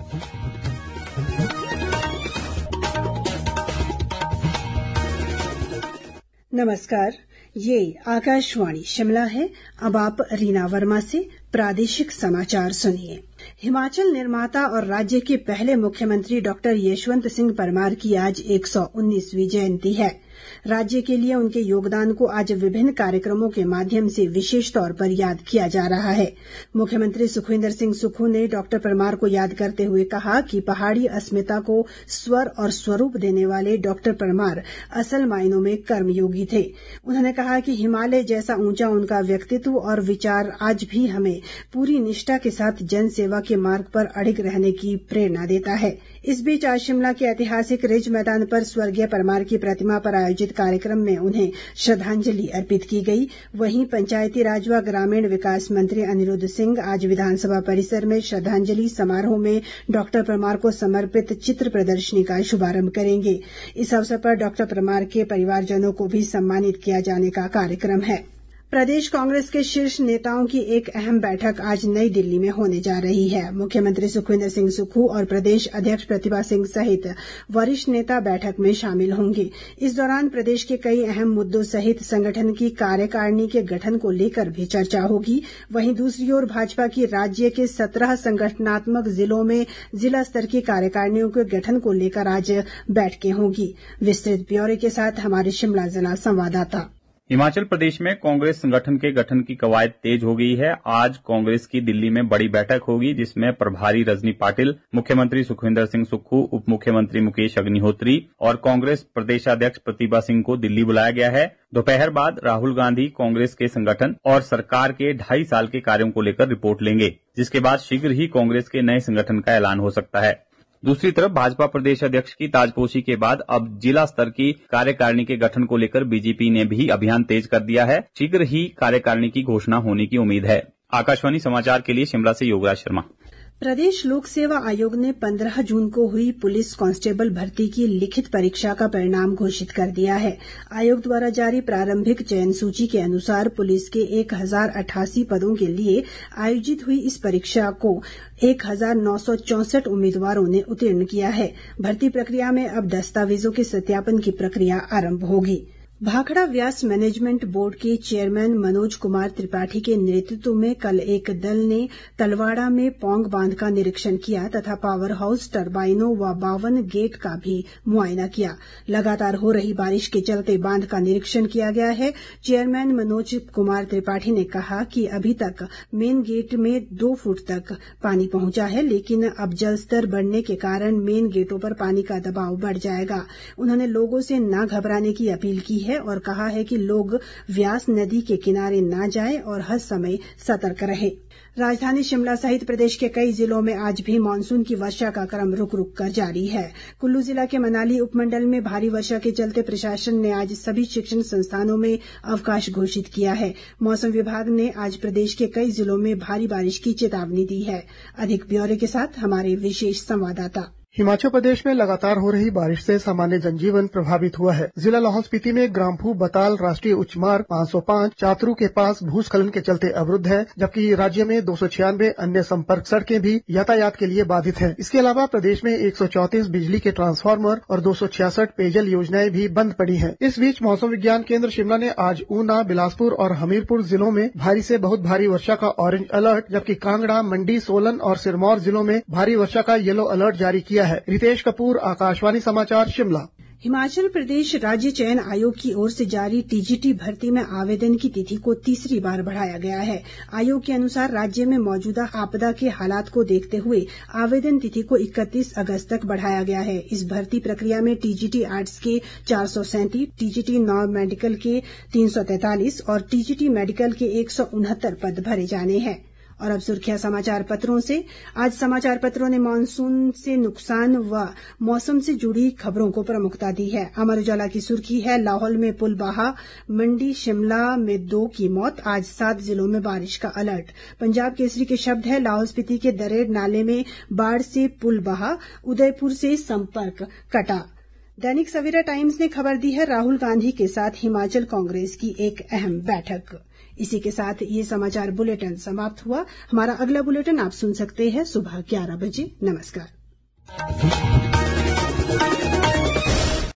नमस्कार, ये आकाशवाणी शिमला है। अब आप रीना वर्मा से प्रादेशिक समाचार सुनिए। हिमाचल निर्माता और राज्य के पहले मुख्यमंत्री डॉक्टर यशवंत सिंह परमार की आज 119वीं जयंती है। राज्य के लिए उनके योगदान को आज विभिन्न कार्यक्रमों के माध्यम से विशेष तौर पर याद किया जा रहा है। मुख्यमंत्री सुखविंदर सिंह सुक्खू ने डॉक्टर परमार को याद करते हुए कहा कि पहाड़ी अस्मिता को स्वर और स्वरूप देने वाले डॉक्टर परमार असल मायनों में कर्मयोगी थे। उन्होंने कहा कि हिमालय जैसा ऊंचा उनका व्यक्तित्व और विचार आज भी हमें पूरी निष्ठा के साथ जन सेवा के मार्ग पर अडिग रहने की प्रेरणा देता है। इस बीच आज शिमला के ऐतिहासिक रिज मैदान पर स्वर्गीय परमार की प्रतिमा पर आयोजित कार्यक्रम में उन्हें श्रद्धांजलि अर्पित की गई। वहीं पंचायती राज व ग्रामीण विकास मंत्री अनिरुद्ध सिंह आज विधानसभा परिसर में श्रद्धांजलि समारोह में डॉक्टर परमार को समर्पित चित्र प्रदर्शनी का शुभारंभ करेंगे। इस अवसर पर डॉक्टर परमार के परिवारजनों को भी सम्मानित किया जाने का कार्यक्रम है। प्रदेश कांग्रेस के शीर्ष नेताओं की एक अहम बैठक आज नई दिल्ली में होने जा रही है। मुख्यमंत्री सुखविंदर सिंह सुक्खू और प्रदेश अध्यक्ष प्रतिभा सिंह सहित वरिष्ठ नेता बैठक में शामिल होंगे। इस दौरान प्रदेश के कई अहम मुद्दों सहित संगठन की कार्यकारिणी के गठन को लेकर भी चर्चा होगी। वहीं दूसरी ओर भाजपा की राज्य के 17 संगठनात्मक जिलों में जिला स्तर की कार्यकारिणियों के गठन को लेकर आज बैठकें होंगी। विस्तृत ब्यौरे के साथ हमारे शिमला जिला संवाददाता। हिमाचल प्रदेश में कांग्रेस संगठन के गठन की कवायद तेज हो गई है। आज कांग्रेस की दिल्ली में बड़ी बैठक होगी, जिसमें प्रभारी रजनी पाटिल, मुख्यमंत्री सुखविंदर सिंह सुक्खू, उप मुख्यमंत्री मुकेश अग्निहोत्री और कांग्रेस प्रदेशाध्यक्ष प्रतिभा सिंह को दिल्ली बुलाया गया है। दोपहर बाद राहुल गांधी कांग्रेस के संगठन और सरकार के 2.5 साल के कार्यों को लेकर रिपोर्ट लेंगे, जिसके बाद शीघ्र ही कांग्रेस के नए संगठन का ऐलान हो सकता है। दूसरी तरफ भाजपा प्रदेश अध्यक्ष की ताजपोशी के बाद अब जिला स्तर की कार्यकारिणी के गठन को लेकर बीजेपी ने भी अभियान तेज कर दिया है। शीघ्र ही कार्यकारिणी की घोषणा होने की उम्मीद है। आकाशवाणी समाचार के लिए शिमला से योगराज शर्मा। प्रदेश लोक सेवा आयोग ने 15 जून को हुई पुलिस कांस्टेबल भर्ती की लिखित परीक्षा का परिणाम घोषित कर दिया है। आयोग द्वारा जारी प्रारंभिक चयन सूची के अनुसार पुलिस के 1088 पदों के लिए आयोजित हुई इस परीक्षा को 1964 उम्मीदवारों ने उत्तीर्ण किया है। भर्ती प्रक्रिया में अब दस्तावेजों के सत्यापन की प्रक्रिया आरंभ होगी। भाखड़ा व्यास मैनेजमेंट बोर्ड के चेयरमैन मनोज कुमार त्रिपाठी के नेतृत्व में कल एक दल ने तलवाड़ा में पौंग बांध का निरीक्षण किया तथा पावर हाउस, टरबाइनों व 52 गेट का भी मुआयना किया। लगातार हो रही बारिश के चलते बांध का निरीक्षण किया गया है। चेयरमैन मनोज कुमार त्रिपाठी ने कहा कि अभी तक मेन गेट में 2 फुट तक पानी पहुंचा है, लेकिन अब जलस्तर बढ़ने के कारण मेन गेटों पर पानी का दबाव बढ़ जाएगा। उन्होंने लोगों से न घबराने की अपील की है और कहा है कि लोग व्यास नदी के किनारे न जाएं और हर समय सतर्क रहें। राजधानी शिमला सहित प्रदेश के कई जिलों में आज भी मानसून की वर्षा का क्रम रुक रुक कर जारी है। कुल्लू जिला के मनाली उपमंडल में भारी वर्षा के चलते प्रशासन ने आज सभी शिक्षण संस्थानों में अवकाश घोषित किया है। मौसम विभाग ने आज प्रदेश के कई जिलों में भारी बारिश की चेतावनी दी है। अधिक ब्यौरे के साथ हमारे विशेष संवाददाता। हिमाचल प्रदेश में लगातार हो रही बारिश से सामान्य जनजीवन प्रभावित हुआ है। जिला लाहौल स्पीति में ग्राम्फू बताल राष्ट्रीय उच्च मार्ग 505 चातरू के पास भूस्खलन के चलते अवरुद्ध है, जबकि राज्य में 296 अन्य संपर्क सड़कें भी यातायात के लिए बाधित हैं। इसके अलावा प्रदेश में 134 बिजली के ट्रांसफार्मर और 266 पेयजल योजनाएं भी बंद पड़ी हैं। इस बीच मौसम विज्ञान केंद्र शिमला ने आज ऊना, बिलासपुर और हमीरपुर जिलों में भारी से बहुत भारी वर्षा का ऑरेंज अलर्ट, जबकि कांगड़ा, मंडी, सोलन और सिरमौर जिलों में भारी वर्षा का येलो अलर्ट जारी किया है। रितेश कपूर, आकाशवाणी समाचार, शिमला। हिमाचल प्रदेश राज्य चयन आयोग की ओर से जारी टीजीटी भर्ती में आवेदन की तिथि को तीसरी बार बढ़ाया गया है। आयोग के अनुसार राज्य में मौजूदा आपदा के हालात को देखते हुए आवेदन तिथि को 31 अगस्त तक बढ़ाया गया है। इस भर्ती प्रक्रिया में टीजीटी आर्ट्स के 437, टीजीटी नॉन मेडिकल के 343 और टीजीटी मेडिकल के 169 पद भरे जाने हैं। और अब सुर्खियां समाचार पत्रों से। आज समाचार पत्रों ने मानसून से नुकसान व मौसम से जुड़ी खबरों को प्रमुखता दी है। अमर उजाला की सुर्खी है, लाहौल में पुल बहा, मंडी शिमला में 2 की मौत, आज 7 जिलों में बारिश का अलर्ट। पंजाब केसरी के शब्द है, लाहौल स्पीति के दरेड़ नाले में बाढ़ से पुल बहा, उदयपुर से संपर्क कटा। दैनिक सवेरा टाइम्स ने खबर दी है, राहुल गांधी के साथ हिमाचल कांग्रेस की एक अहम बैठक। इसी के साथ ये समाचार बुलेटिन समाप्त हुआ। हमारा अगला बुलेटिन आप सुन सकते हैं सुबह 11 बजे। नमस्कार। है।